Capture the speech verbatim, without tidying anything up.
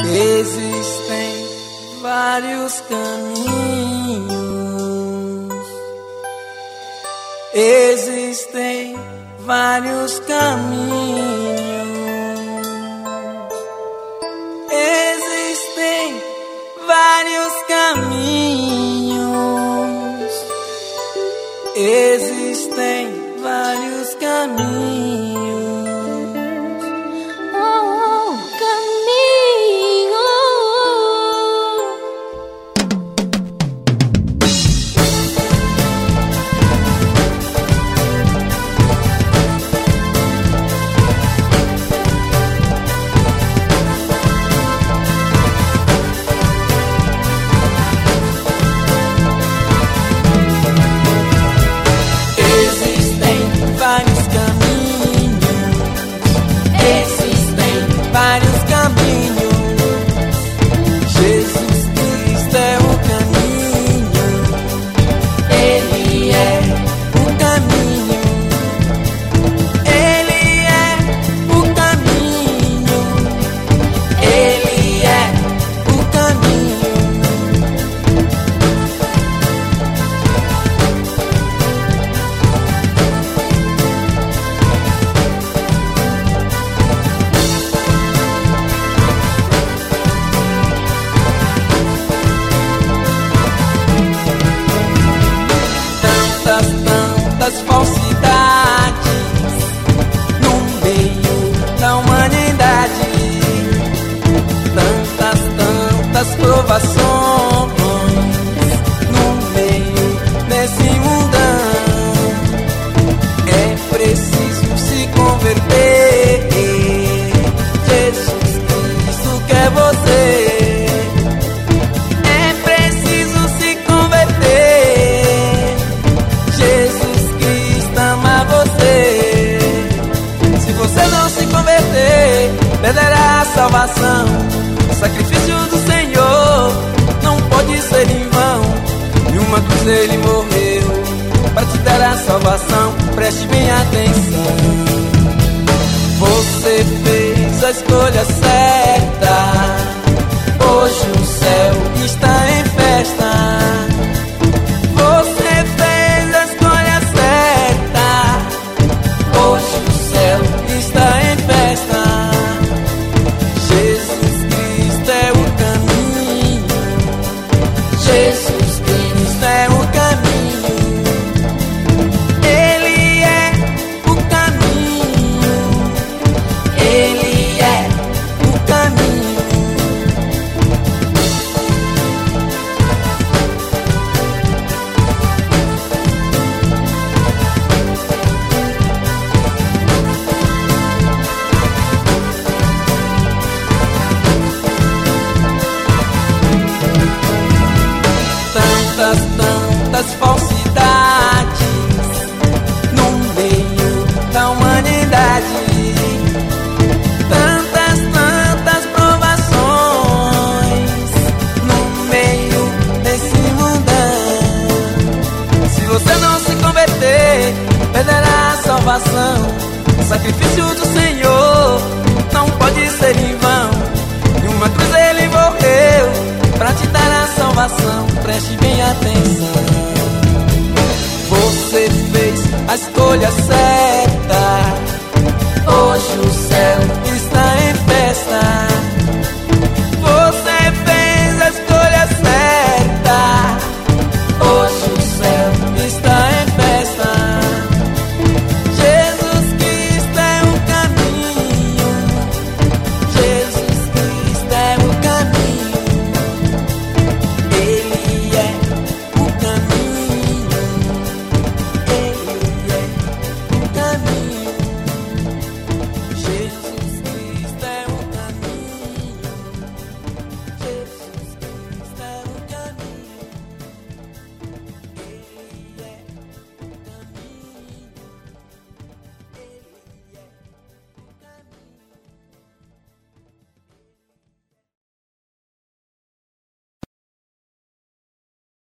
Existem vários caminhos, existem vários caminhos, existem vários caminhos, existem vários caminhos. Tantas falsidades no meio da humanidade, tantas, tantas provações no meio desse mundão. É preciso se converter. Jesus Cristo quer você. Perderá a salvação. O sacrifício do Senhor não pode ser em vão. E uma cruz ele morreu para te dar a salvação. Preste bem atenção. Você fez a escolha certa. Hoje o céu está em festa. Você fez a escolha certa. Hoje o céu está em festa. Jesus Cristo é o caminho, Ele é o caminho, Ele é o caminho. Tantas, tantas falsidades no meio da humanidade, tantas, tantas provações no meio desse mundão. Se você não se converter, perderá a salvação. O sacrifício do Senhor não pode ser em vão. E uma cruz ele morreu para te dar a salvação. Preste bem atenção. Você fez a escolha certa.